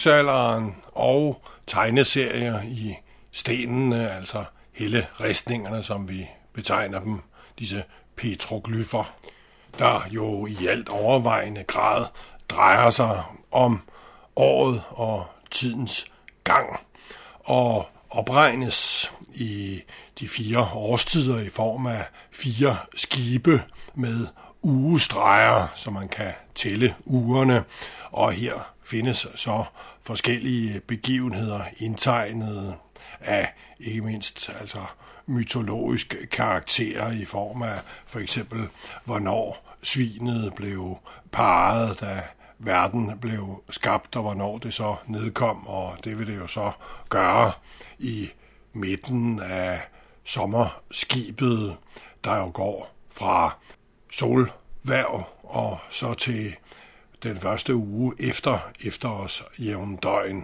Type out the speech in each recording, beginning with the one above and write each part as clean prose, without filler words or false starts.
bronzealderen og tegneserier i stenene, altså helleristningerne, som vi betegner dem, disse petroglyfer, der jo i alt overvejende grad drejer sig om året og tidens gang, og opregnes i de 4 årstider i form af 4 skibe med ugestreger, så man kan tælle ugerne, og her findes så forskellige begivenheder indtegnet af ikke mindst altså mytologisk karakter i form af for eksempel hvornår svinet blev parret, da verden blev skabt, og hvornår det så nedkom, og det vil det jo så gøre i midten af sommerskibet, der jo går fra solhverv og så til den første uge efter efterårsjævndøgn.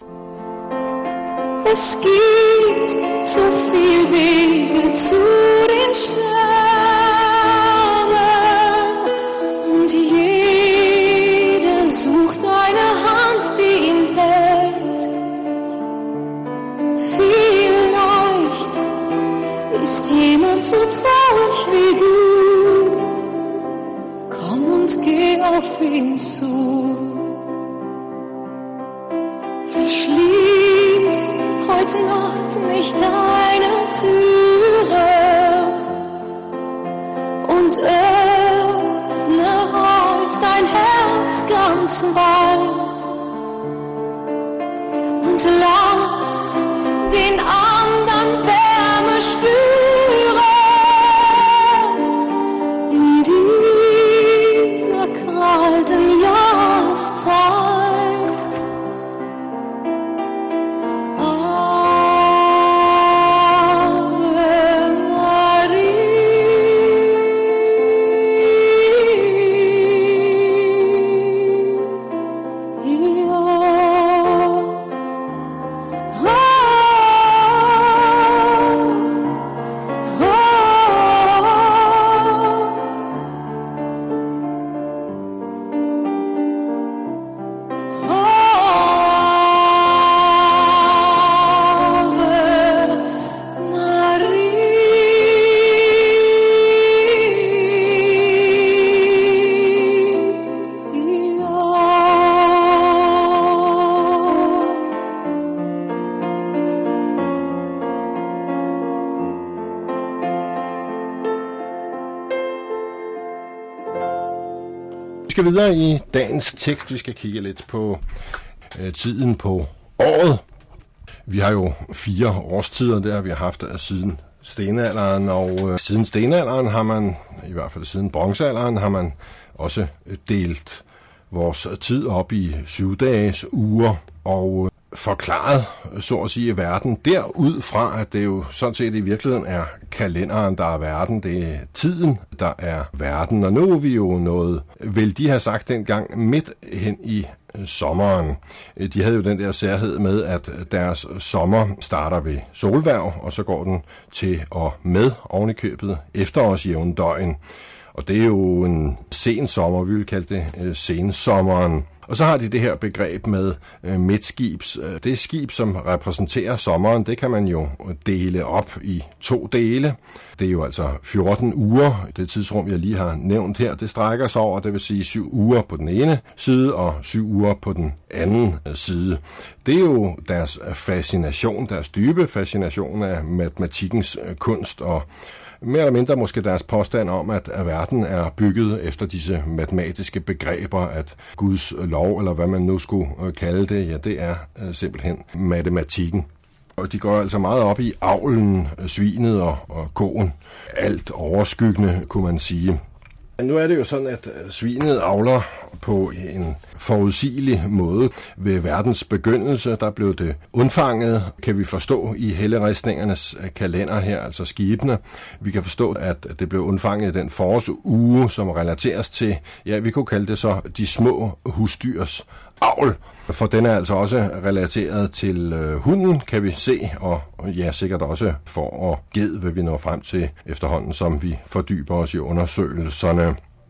Es gibt so viel Wege zu den Sternen und jeder sucht eine Hand, die ihn hält. Vielleicht ist jemand so traurig wie du. Komm und geh auf ihn zu. Verschließ heute Nacht nicht deine Türe und öffne heute dein Herz ganz weit und lass den anderen Wärme spüren in dieser kalten Jahreszeit. Vi skal videre i dagens tekst. Vi skal kigge lidt på tiden på året. Vi har jo 4 årstider der, vi har haft siden stenalderen, og siden stenalderen har man, i hvert fald siden bronzealderen, har man også delt vores tid op i 7-dages uger og forklaret, så at sige, verden derud fra, at det jo sådan set i virkeligheden er kalenderen, der er verden. Det er tiden, der er verden. Og nu er vi jo nået, vil de have sagt dengang, midt hen i sommeren. De havde jo den der særhed med, at deres sommer starter ved solhverv, og så går den til og med ovenikøbet efterårsjævndøgn. Og det er jo en sen sommer, vi vil kalde det sensommeren. Og så har de det her begreb med midtskibs. Det skib, som repræsenterer sommeren, det kan man jo dele op i 2 dele. Det er jo altså 14 uger. Det tidsrum, jeg lige har nævnt her, det strækker sig over, det vil sige 7 uger på den ene side og 7 uger på den anden side. Det er jo deres fascination, deres dybe fascination af matematikkens kunst, og mere eller mindre måske deres påstand om, at verden er bygget efter disse matematiske begreber, at Guds lov, eller hvad man nu skulle kalde det, ja, det er simpelthen matematikken. Og de går altså meget op i avlen, svinet og koen. Alt overskyggende, kunne man sige. Nu er det jo sådan, at svinet avler på en forudsigelig måde. Ved verdens begyndelse, der blev det undfanget, kan vi forstå i helleristningernes kalender her, altså skibene. Vi kan forstå, at det blev undfanget i den forårsuge, som relateres til, ja, vi kunne kalde det så de små husdyrs avl. For den er altså også relateret til hunden, kan vi se, og ja, sikkert også for at ged, hvad vi når frem til efterhånden, som vi fordyber os i undersøgelserne.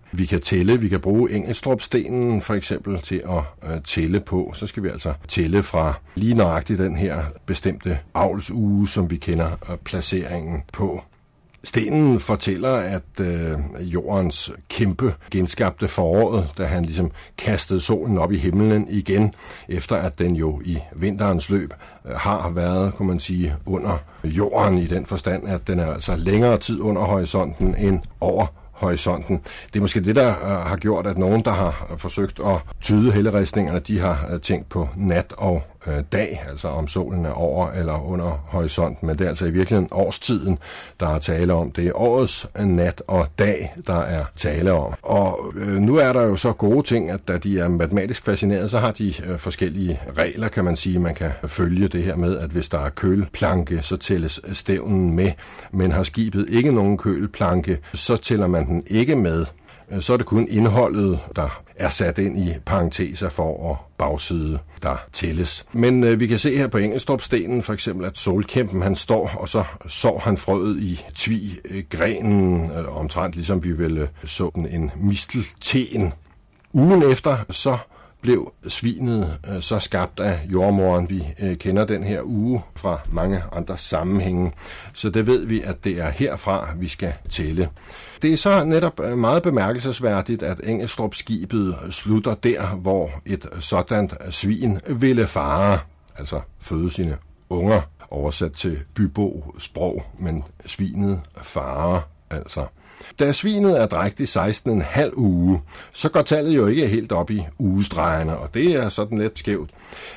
vi kan tælle. Vi kan bruge Engelstrupstenen for eksempel til at tælle på. Så skal vi altså tælle fra lige nøjagtigt den her bestemte avlsuge, som vi kender placeringen på. Stenen fortæller, at jordens kæmpe genskabte foråret, da han ligesom kastede solen op i himlen igen, efter at den jo i vinterens løb har været, kunne man sige, under jorden i den forstand, at den er altså længere tid under horisonten end over horisonten. Det er måske det, der har gjort, at nogen, der har forsøgt at tyde helleristningerne, de har tænkt på nat og dag, altså om solen er over eller under horisonten, men det er altså i virkeligheden årstiden, der er tale om. Det er årets nat og dag, der er tale om. Og nu er der jo så gode ting, at da de er matematisk fascineret, så har de forskellige regler, kan man sige. Man kan følge det her med, at hvis der er kølplanke, så tælles stævnen med, men har skibet ikke nogen kølplanke, så tæller man den ikke med. Så er det kun indholdet, der er sat ind i parenteser for og bagside, der tælles. Men vi kan se her på Engelstrupstenen for eksempel, at solkæmpen han står, og så sår han frøet i tvigrenen, omtrent ligesom vi ville så en mistelten. Ugen efter så blev svinet så skabt af jordmoren. Vi kender den her uge fra mange andre sammenhænge, så det ved vi, at det er herfra, vi skal tælle. Det er så netop meget bemærkelsesværdigt, at Engelstrup-skibet slutter der, hvor et sådant svin ville fare, altså føde sine unger, oversat til bybo-sprog, men svinet farer altså. Da svinet er drægt i 16,5 uge, så går tallet jo ikke helt op i ugestregerne, og det er sådan lidt skævt.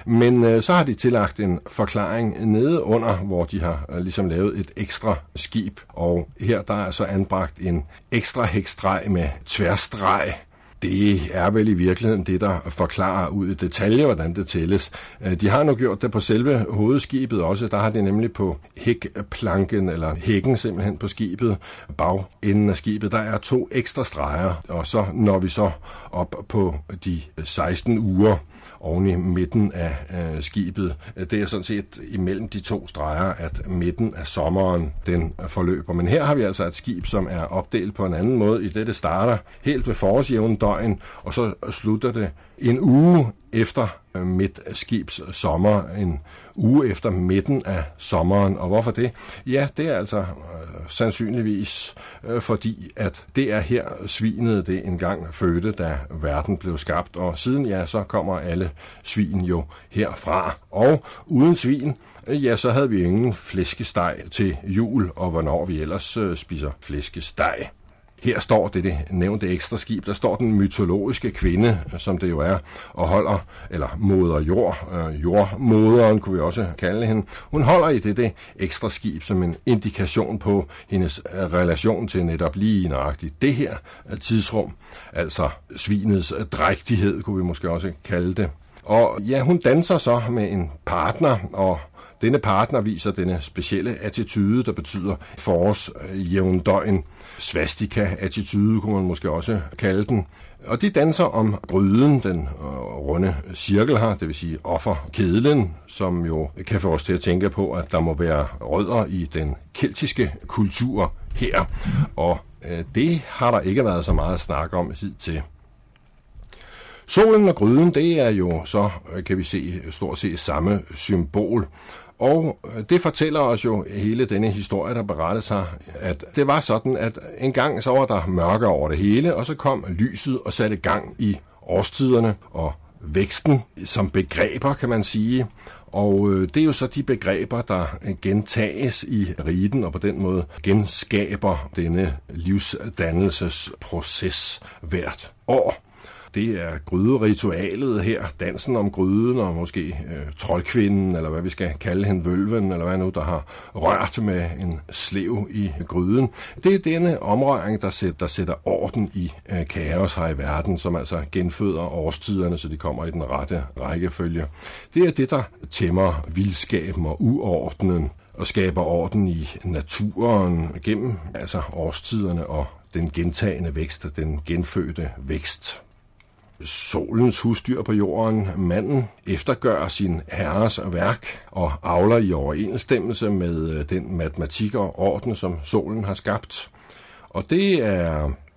Men så har de tillagt en forklaring nede under, hvor de har ligesom lavet et ekstra skib, og her der er så anbragt en ekstra hækstreg med tværstreg. Det er vel i virkeligheden det, der forklarer ud i detalje, hvordan det tælles. De har nu gjort det på selve hovedskibet også. Der har de nemlig på hækplanken, eller hækken simpelthen på skibet, bagenden af skibet, der er 2 ekstra streger. Og så når vi så op på de 16 uger oven i midten af skibet. Det er sådan set imellem de 2 streger, at midten af sommeren den forløber. Men her har vi altså et skib, som er opdelt på en anden måde, i det starter helt ved forårsjævndøgn, og så slutter det en uge efter midtskibs sommer, en uge efter midten af sommeren. Og hvorfor det? Ja, det er altså sandsynligvis fordi, at det er her svinet det engang fødte, da verden blev skabt. Og siden, ja, så kommer alle svin jo herfra. Og uden svin, ja, så havde vi ingen flæskesteg til jul, og hvornår vi ellers spiser flæskesteg. Her står det nævnte ekstra skib, der står den mytologiske kvinde, som det jo er, og holder, eller moder jord, jordmoderen kunne vi også kalde hende. Hun holder i det ekstra skib som en indikation på hendes relation til netop lige nøjagtigt det her tidsrum, altså svinets drægtighed, kunne vi måske også kalde det. Og ja, hun danser så med en partner, og denne partner viser denne specielle attitude, der betyder forårsjævndøgn. Svastika-attitude kunne man måske også kalde den. Og de danser om gryden, den runde cirkel her, det vil sige offerkedlen, som jo kan få os til at tænke på, at der må være rødder i den keltiske kultur her. Og det har der ikke været så meget snak om hidtil. Solen og gryden, det er jo så, kan vi se, stort set samme symbol. Og det fortæller os jo hele denne historie, der berettes her, at det var sådan, at engang så var der mørke over det hele, og så kom lyset og satte gang i årstiderne og væksten som begreber, kan man sige. Og det er jo så de begreber, der gentages i riten, og på den måde genskaber denne livsdannelsesproces hvert år. Det er gryderitualet her, dansen om gryden, og måske troldkvinden, eller hvad vi skal kalde hende, vølven, eller hvad nu, der har rørt med en slev i gryden. Det er denne omrøring, der sætter orden i kaos her i verden, som altså genføder årstiderne, så de kommer i den rette rækkefølge. Det er det, der tæmmer vildskaben og uordenen, og skaber orden i naturen gennem altså årstiderne og den gentagende vækst, den genfødte vækst. Solens husdyr på jorden, manden, eftergør sin herres værk og avler i overensstemmelse med den matematik og orden, som solen har skabt. Og det er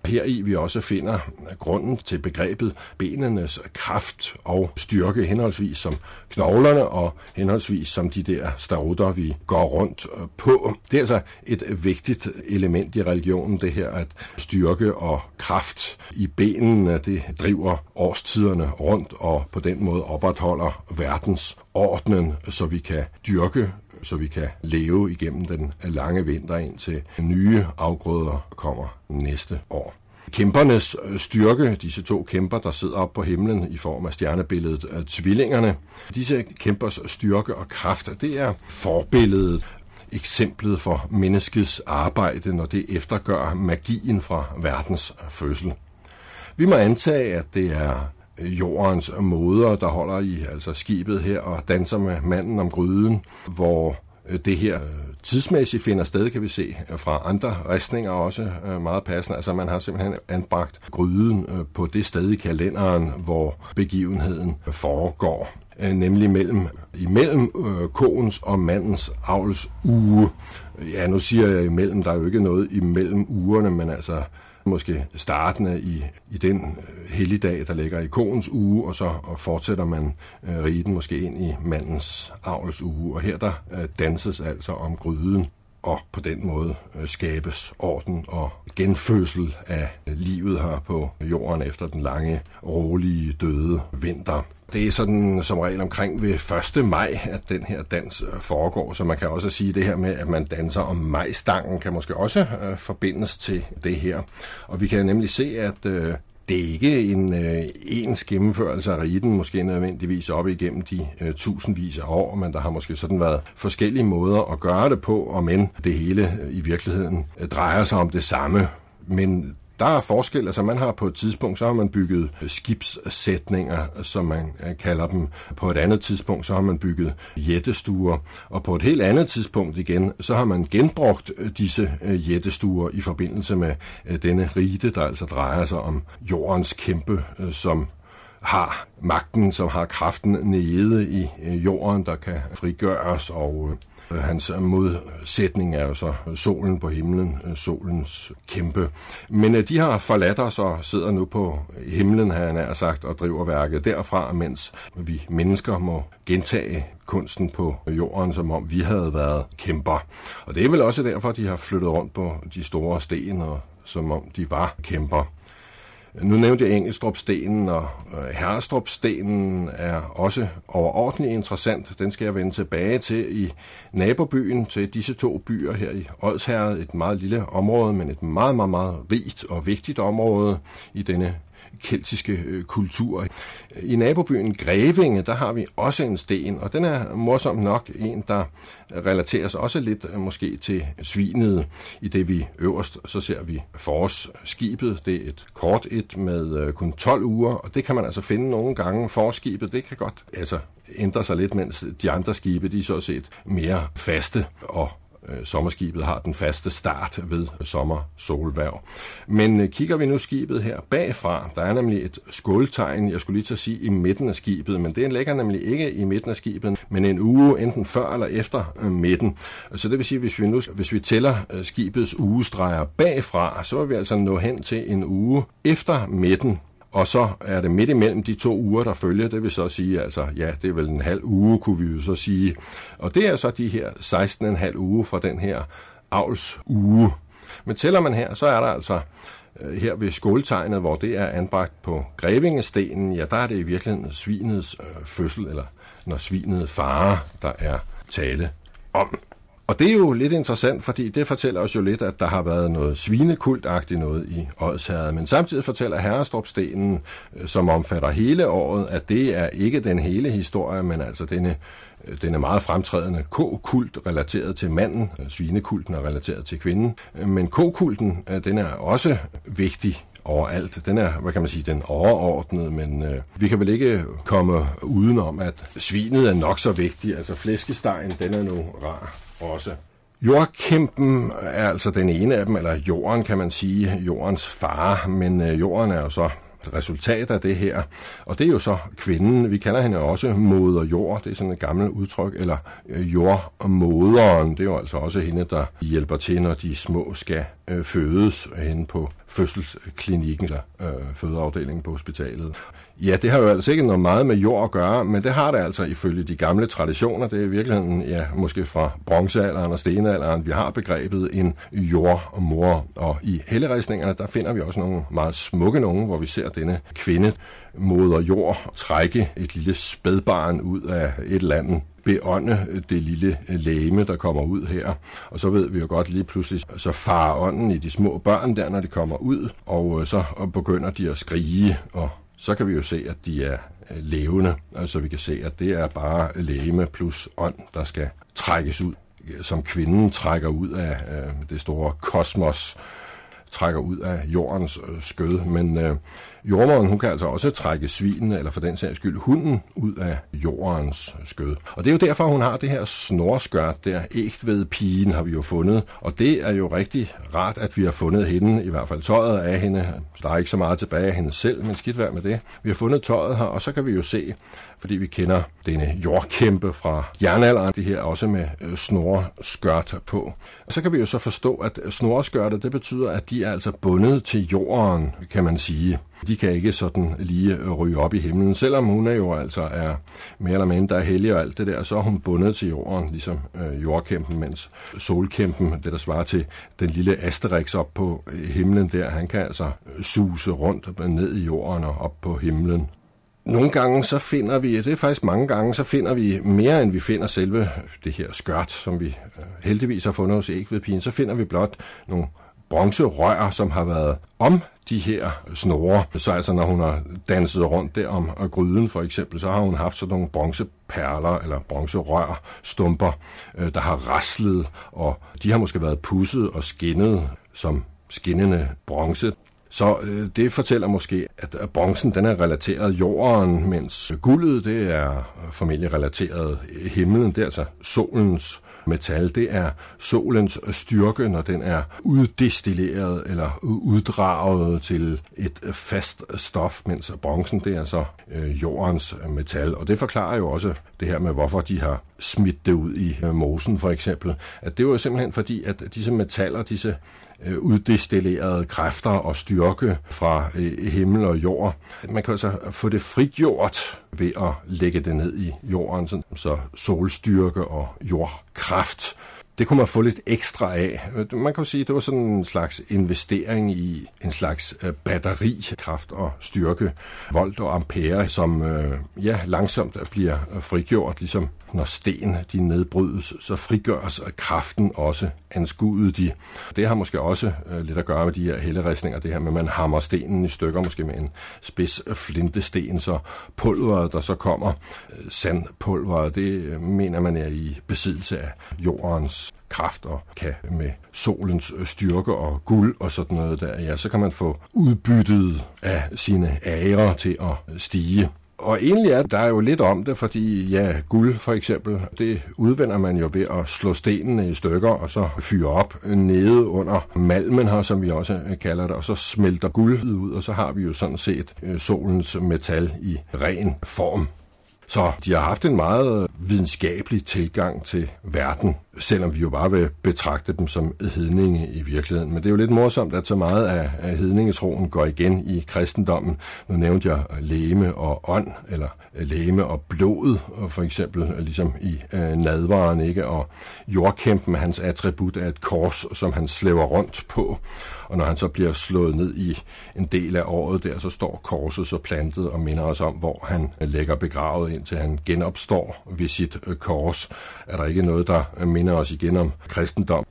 Heri vi også finder grunden til begrebet benenes kraft og styrke, henholdsvis som knoglerne og henholdsvis som de der starutter, vi går rundt på. Det er altså et vigtigt element i religionen, det her at styrke og kraft i benene, det driver årstiderne rundt og på den måde opretholder verdens ordnen, så vi kan dyrke, så vi kan leve igennem den lange vinter, indtil nye afgrøder kommer næste år. Kæmpernes styrke, disse to kæmper, der sidder oppe på himlen i form af stjernebilledet af tvillingerne, disse kæmpers styrke og kraft, det er forbilledet, eksemplet for menneskets arbejde, når det eftergør magien fra verdens fødsel. Vi må antage, at det er jordens moder, der holder i altså skibet her og danser med manden om gryden, hvor det her tidsmæssigt finder sted, kan vi se fra andre ristninger også meget passende. Altså man har simpelthen anbragt gryden på det sted i kalenderen, hvor begivenheden foregår, nemlig imellem koens og mandens avlsuge. Ja, nu siger jeg imellem, der er jo ikke noget imellem ugerne, men altså måske startende i den helligdag, der ligger i koens uge, og så fortsætter man riten måske ind i mandens avlsuge. Og her der danses altså om gryden, og på den måde skabes orden og genfødsel af livet her på jorden efter den lange, rolige, døde vinter. Det er sådan som regel omkring ved 1. maj, at den her dans foregår, så man kan også sige det her med, at man danser om majstangen, kan måske også forbindes til det her. Og vi kan nemlig se, at det er ikke ens gennemførelse af riten, måske nødvendigvis op igennem de tusindvis af år, men der har måske sådan været forskellige måder at gøre det på, og men det hele i virkeligheden drejer sig om det samme. Men der er forskel, altså man har på et tidspunkt, så har man bygget skibssætninger, som man kalder dem. På et andet tidspunkt, så har man bygget jættestuer, og på et helt andet tidspunkt igen, så har man genbrugt disse jættestuer i forbindelse med denne rite, der altså drejer sig om jordens kæmpe, som har magten, som har kraften nede i jorden, der kan frigøres, og hans modsætning er jo så solen på himlen, solens kæmpe. Men de har forladt os og sidder nu på himlen, har jeg nær sagt, og driver værket derfra, mens vi mennesker må gentage kunsten på jorden, som om vi havde været kæmper. Og det er vel også derfor, de har flyttet rundt på de store sten, og som om de var kæmper. Nu nævnte jeg Engelstrupstenen, og Herrestupstenen er også overordentligt interessant. Den skal jeg vende tilbage til i nabobyen til disse to byer her i Odsherred. Et meget lille område, men et meget, meget, meget rigt og vigtigt område i denne keltiske kultur. I nabobyen Grevinge, der har vi også en sten, og den er morsomt nok en, der relateres også lidt måske til svinet. I det vi øverst, så ser vi forårsskibet. Det er et kort et med kun 12 uger, og det kan man altså finde nogle gange. Forårsskibet, det kan godt altså ændre sig lidt, mens de andre skibe, de er så set mere faste, og sommerskibet har den faste start ved sommersolhverv. Men kigger vi nu skibet her bagfra, der er nemlig et skåltegn, jeg skulle lige til at sige i midten af skibet, men det ligger nemlig ikke i midten af skibet, men en uge enten før eller efter midten. Så det vil sige, hvis vi tæller skibets ugestreger bagfra, så vil vi altså nå hen til en uge efter midten. Og så er det midt imellem de 2 uger, der følger, det vil så sige, altså ja, det er vel en halv uge, kunne vi jo så sige. Og det er så de her 16,5 uger fra den her avlsuge. Men tæller man her, så er der altså her ved skåltegnet, hvor det er anbragt på Grevingestenen, ja, der er det i virkeligheden svinets fødsel, eller når svinet farer, der er tale om. Og det er jo lidt interessant, fordi det fortæller os jo lidt, at der har været noget svinekultagtigt noget i Odsherred. Men samtidig fortæller Herrestupstenen, som omfatter hele året, at det er ikke den hele historie, men altså denne meget fremtrædende ko-kult relateret til manden. Svinekulten er relateret til kvinden. Men ko-kulten, den er også vigtig overalt. Den er, hvad kan man sige, den overordnede, men vi kan vel ikke komme udenom, at svinet er nok så vigtigt. Altså flæskestegen, den er nu rar også. Jordkæmpen er altså den ene af dem, eller jorden kan man sige, jordens far, men jorden er jo så resultat af det her. Og det er jo så kvinden. Vi kalder hende også moder jord. Det er sådan et gammelt udtryk. Eller jordmoderen. Det er jo altså også hende, der hjælper til, når de små skal fødes henne på fødselsklinikken, eller fødeafdelingen på hospitalet. Ja, det har jo altså ikke noget meget med jord at gøre, men det har det altså ifølge de gamle traditioner. Det er i virkeligheden, ja, måske fra bronzealderen og stenalderen, vi har begrebet en jordmor. Og i helleristningerne, der finder vi også nogle meget smukke nogen, hvor vi ser denne kvinde, moder jord, trække et lille spædbarn ud af et eller andet, beånde det lille legeme, der kommer ud her. Og så ved vi jo godt lige pludselig, så farer ånden i de små børn der, når de kommer ud, og så begynder de at skrige, og så kan vi jo se, at de er levende. Altså vi kan se, at det er bare legeme plus ånd, der skal trækkes ud, som kvinden trækker ud af det store kosmos, trækker ud af jordens skød. Men jordmoderen, hun kan altså også trække svinen, eller for den sags skyld hunden, ud af jordens skød. Og det er jo derfor, hun har det her snorskørt der. Ægtvedpigen har vi jo fundet, og det er jo rigtig rart, at vi har fundet hende, i hvert fald tøjet af hende. Der er ikke så meget tilbage af hende selv, men skidt værd med det. Vi har fundet tøjet her, og så kan vi jo se, fordi vi kender denne jordkæmpe fra jernalderen, det her også med snorskørt på. Og så kan vi jo så forstå, at snorskørtet, det betyder, at de er altså bundet til jorden, kan man sige. De kan ikke sådan lige ryge op i himlen. Selvom hun jo altså er mere eller mindre hellig og alt det der, så er hun bundet til jorden, ligesom jordkæmpen, mens solkæmpen, det der svarer til den lille Asterix op på himlen der, han kan altså suse rundt ned i jorden og op på himlen. Nogle gange så finder vi, det er faktisk mange gange, så finder vi mere end vi finder selve det her skørt, som vi heldigvis har fundet hos ægvedpigen, så finder vi blot nogle bronzerør, som har været om de her snore. Så altså når hun har danset rundt der om gryden for eksempel, så har hun haft sådan nogle bronzeperler eller bronzerør stumper, der har raslet, og de har måske været pudset og skinnet som skinnende bronze. Så det fortæller måske, at bronzen den er relateret jorden, mens guldet det er formentlig relateret himlen. Det er altså solens metal. Det er solens styrke, når den er uddestilleret eller uddraget til et fast stof, mens bronzen det er så jordens metal. Og det forklarer jo også det her med, hvorfor de har smidt det ud i mosen for eksempel. At det var simpelthen fordi, at disse metaller, disse uddestillerede kræfter og styrke fra himmel og jord. Man kan altså få det frigjort ved at lægge det ned i jorden, så solstyrke og jordkraft. Det kunne man få lidt ekstra af. Man kan sige, at det var sådan en slags investering i en slags batterikraft og styrke, volt og ampere, som langsomt bliver frigjort, ligesom når sten de nedbrydes, så frigøres kraften også, anskuede de. Det har måske også lidt at gøre med de her helleristninger, det her med, at man hammer stenen i stykker, måske med en spids flintesten, så pulveret, der så kommer, sandpulveret, det mener man er i besiddelse af jordens kraft og kan med solens styrke og guld og sådan noget der, ja, så kan man få udbyttet af sine ærer til at stige. Og egentlig er der jo lidt om det, fordi ja, guld for eksempel, det udvinder man jo ved at slå stenene i stykker og så fyre op nede under malmen her, som vi også kalder det, og så smelter guldet ud, og så har vi jo sådan set solens metal i ren form. Så de har haft en meget videnskabelig tilgang til verden, selvom vi jo bare vil betragte dem som hedninge i virkeligheden. Men det er jo lidt morsomt, at så meget af hedningetroen går igen i kristendommen. Nu nævnte jeg legeme og ånd, eller legeme og blod, for eksempel ligesom i nadvaren, ikke? Og jordkæmpen, hans attribut er et kors, som han slæver rundt på. Og når han så bliver slået ned i en del af året der, så står korset så plantet og minder os om, hvor han ligger begravet, indtil han genopstår ved sit kors. Er der ikke noget, der minder os igen om kristendom?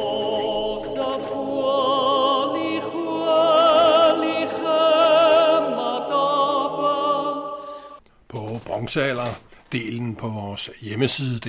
På bronzealderdelen på vores hjemmeside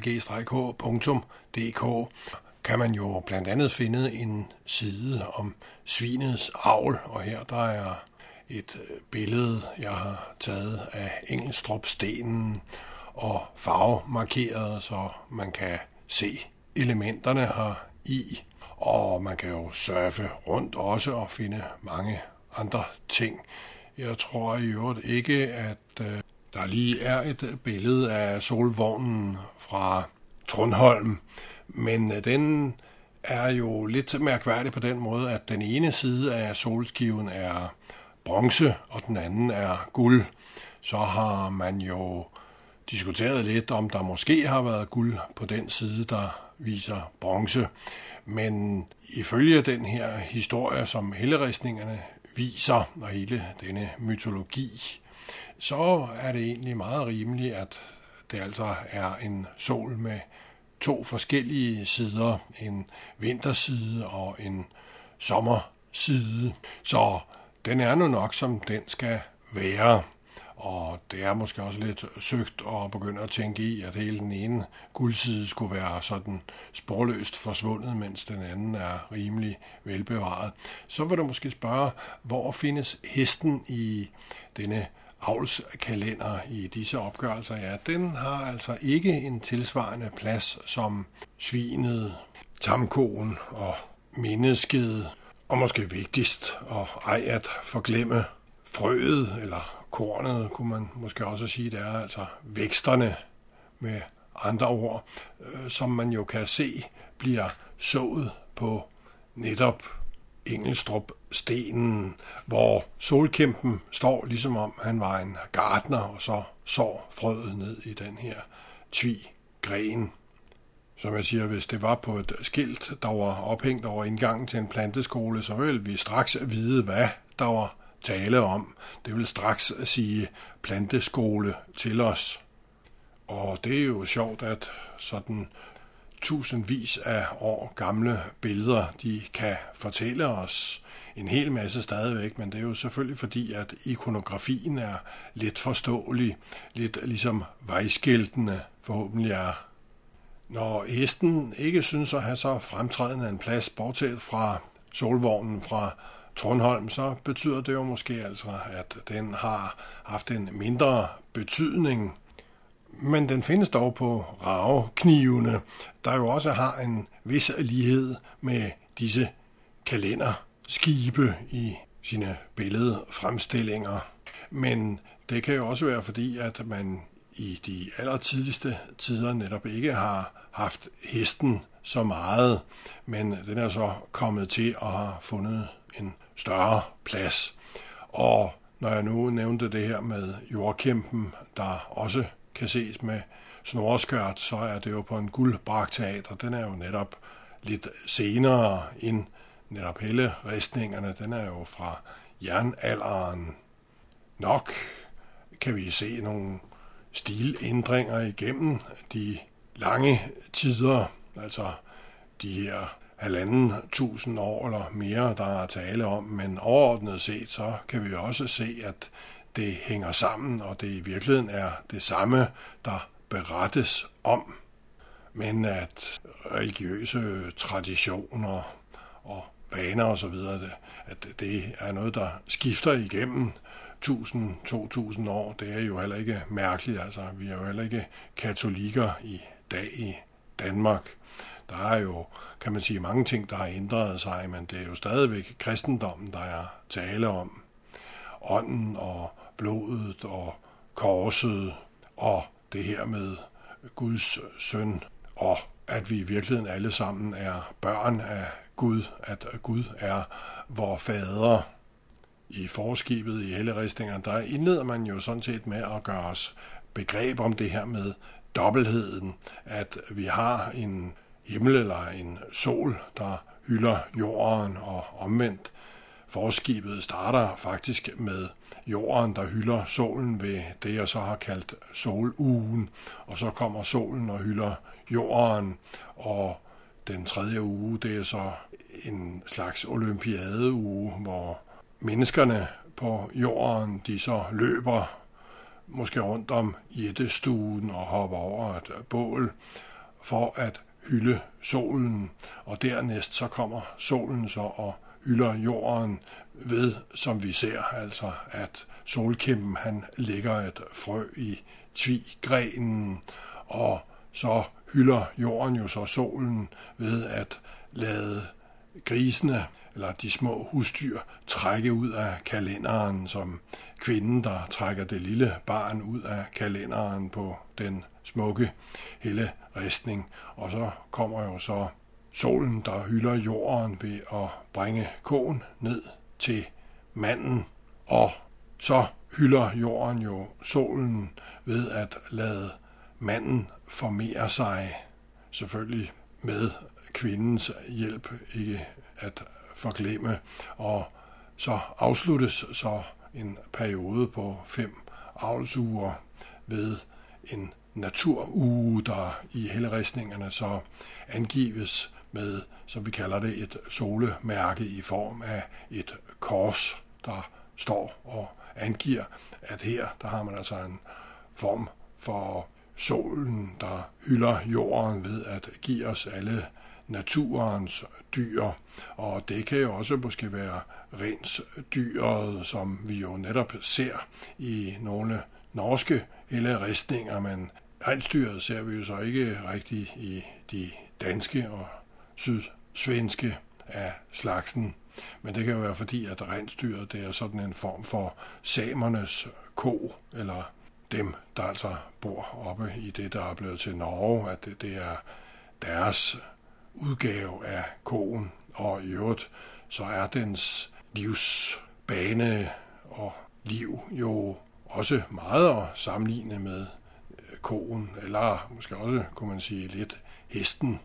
d-g-h.dk kan man jo blandt andet finde en side om svinets avl, og her der er et billede, jeg har taget af Engelstrup-stenen og farvemarkeret, så man kan se elementerne her i, og man kan jo surfe rundt også og finde mange andre ting Jeg tror i øvrigt ikke, at der lige er et billede af solvognen fra Trundholm, men den er jo lidt mærkværdig på den måde, at den ene side af solskiven er bronze, og den anden er guld. Så har man jo diskuteret lidt, om der måske har været guld på den side, der viser bronze. Men ifølge den her historie, som helleristningerne viser, og hele denne mytologi, så er det egentlig meget rimeligt, at det altså er en sol med 2 forskellige sider, en vinterside og en sommerside. Så den er nu nok, som den skal være. Og det er måske også lidt søgt at begynde at tænke i, at hele den ene guldside skulle være sådan sporløst forsvundet, mens den anden er rimelig velbevaret. Så vil du måske spørge, hvor findes hesten i denne avlskalender i disse opgørelser? Ja, den har altså ikke en tilsvarende plads som svinet, tamkoen og mindeskedet, og måske vigtigst, og ej at forglemme frøet eller kornet, kunne man måske også sige, det er altså væksterne med andre ord, som man jo kan se bliver sået på netop Engelstrup-stenen, hvor solkæmpen står ligesom om han var en gartner, og så sår frøet ned i den her tvigren. Som jeg siger, hvis det var på et skilt, der var ophængt over indgangen til en planteskole, så ville vi straks vide, hvad der var tale om. Det vil straks sige planteskole til os. Og det er jo sjovt, at sådan tusindvis af år gamle billeder, de kan fortælle os en hel masse stadigvæk, men det er jo selvfølgelig fordi, at ikonografien er lidt forståelig, lidt ligesom vejskiltene forhåbentlig er. Når hesten ikke synes at have så fremtrædende en plads, bortset fra solvognen fra Trundholm, så betyder det jo måske altså, at den har haft en mindre betydning. Men den findes dog på raveknivene, der jo også har en vis lighed med disse kalenderskibe i sine billedfremstillinger. Men det kan jo også være fordi, at man i de allertidligste tider netop ikke har haft hesten så meget, men den er så kommet til at have fundet en større plads. Og når jeg nu nævnte det her med jordkæmpen, der også kan ses med snoreskørt, så er det jo på en guldbragteater. Den er jo netop lidt senere end netop helleristningerne. Den er jo fra jernalderen. Nok kan vi se nogle stilændringer igennem de lange tider, altså de her 1.500 år eller mere, der er tale om, men overordnet set, så kan vi også se, at det hænger sammen, og det i virkeligheden er det samme, der berettes om, men at religiøse traditioner og vaner osv., at det er noget, der skifter igennem 1000-2000 år. Det er jo heller ikke mærkeligt, altså vi er jo heller ikke katolikker i dag i Danmark. Der er jo, kan man sige, mange ting, der har ændret sig, men det er jo stadigvæk kristendommen, der er tale om. Ånden og blodet og korset og det her med Guds søn, og at vi i virkeligheden alle sammen er børn af Gud, at Gud er vor fader. I forskibet i helleristningerne, der indleder man jo sådan set med at gøre os begreb om det her med dobbeltheden, at vi har en himmel eller en sol, der hylder jorden, og omvendt. Forskibet starter faktisk med jorden, der hylder solen ved det, jeg så har kaldt solugen, og så kommer solen og hylder jorden, og den tredje uge, det er så en slags olympiadeuge, hvor menneskerne på jorden, de så løber måske rundt om jættestuen og hopper over et bål for at hylde solen, og dernæst så kommer solen så og hylder jorden ved, som vi ser, altså at solkæmpen han lægger et frø i tviggrenen, og så hylder jorden jo så solen ved at lade grisene eller de små husdyr trække ud af kalenderen, som kvinden, der trækker det lille barn ud af kalenderen på den smukke helleristning. Og så kommer jo så solen, der hylder jorden ved at bringe koen ned til manden. Og så hylder jorden jo solen ved at lade manden formere sig, selvfølgelig med kvindens hjælp, ikke at forglemme. Og så afsluttes så en periode på 5 avlsuger ved en naturuge, der i helleristningerne så angives med, som vi kalder det, et solemærke i form af et kors, der står og angiver, at her der har man altså en form for solen, der hylder jorden ved at give os alle naturens dyr, og det kan jo også måske være rensdyret, som vi jo netop ser i nogle norske helleristninger, men rensdyret ser vi jo så ikke rigtigt i de danske og sydsvenske af slagsen. Men det kan jo være fordi, at rensdyret det er sådan en form for samernes ko, eller dem, der altså bor oppe i det, der er blevet til Norge, at det er deres udgave af koen, og i øvrigt så er dens livsbane og liv jo også meget at sammenligne med koen, eller måske også, kunne man sige, lidt hesten.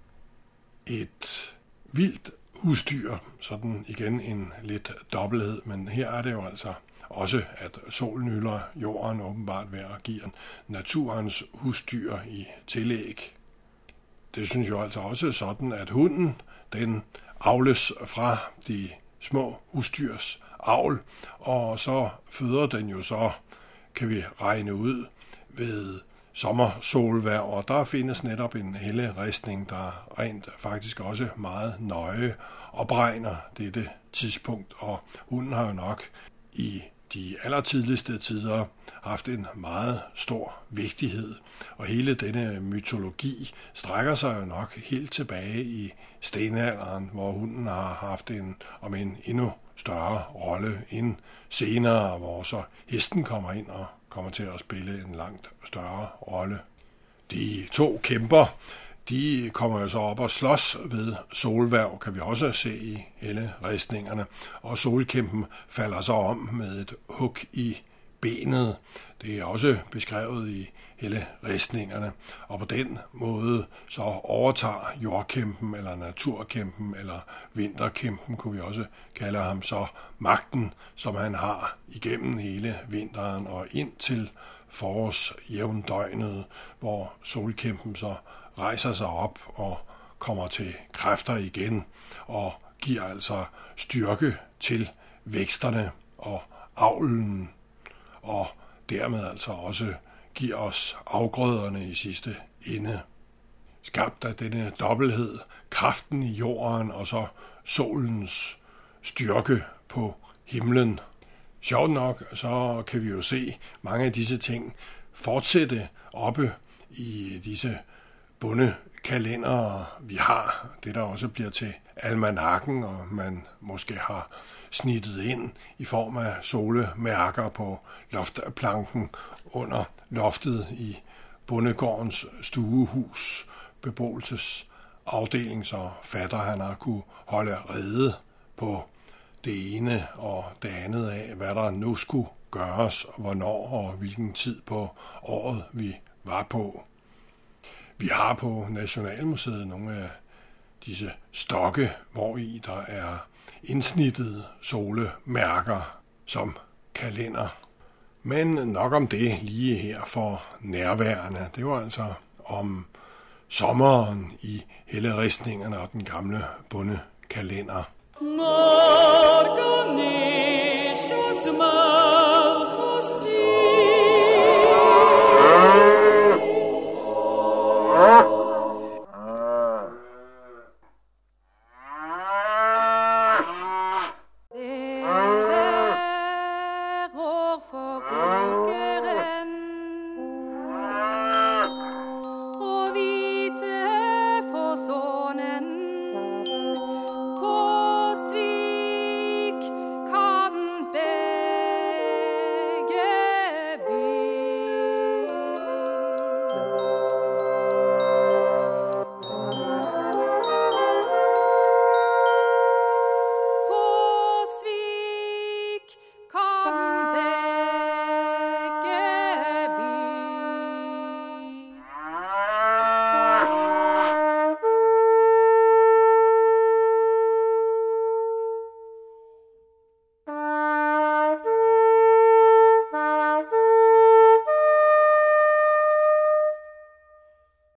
Et vildt husdyr, sådan igen en lidt dobbelthed, men her er det jo altså også, at solen hylder jorden åbenbart ved at give naturens husdyr i tillæg. Det synes jo altså også sådan, at hunden, den avles fra de små husdyrs avl, og så føder den jo så, kan vi regne ud, ved sommersolvejr, og der findes netop en helleristning, der rent faktisk også meget nøje opregner dette tidspunkt, og hunden har jo nok i de allertidligste tider haft en meget stor vigtighed, og hele denne mytologi strækker sig jo nok helt tilbage i stenalderen, hvor hunden har haft en endnu større rolle end senere, hvor så hesten kommer ind og kommer til at spille en langt større rolle. De 2 kæmper, de kommer jo så op og slås ved solhverv, kan vi også se i helleristningerne, og solkæmpen falder så om med et hug i benet. Det er også beskrevet i helleristningerne, og på den måde så overtager jordkæmpen, eller naturkæmpen, eller vinterkæmpen, kunne vi også kalde ham, så magten, som han har igennem hele vinteren og ind til forårsjævndøgnet, hvor solkæmpen så rejser sig op og kommer til kræfter igen og giver altså styrke til væksterne og avlen, og dermed altså også giver os afgrøderne i sidste ende. Skabt af denne dobbelthed, kraften i jorden og så solens styrke på himlen. Sjovt nok, så kan vi jo se mange af disse ting fortsætte oppe i disse bondekalendere, vi har. Det der også bliver til almanakken, og man måske har snittet ind i form af solemærker på loftplanken under loftet i bondegårdens stuehus, beboelsesafdeling, så fatter han har kunne holde rede på det ene og det andet af, hvad der nu skulle gøres, hvornår og hvilken tid på året vi var på. Vi har på Nationalmuseet nogle af disse stokke, hvor i der er indsnittede solemærker som kalender. Men nok om det lige her for nærværende. Det var altså om sommeren i helleristningerne og den gamle bondekalender. Morgen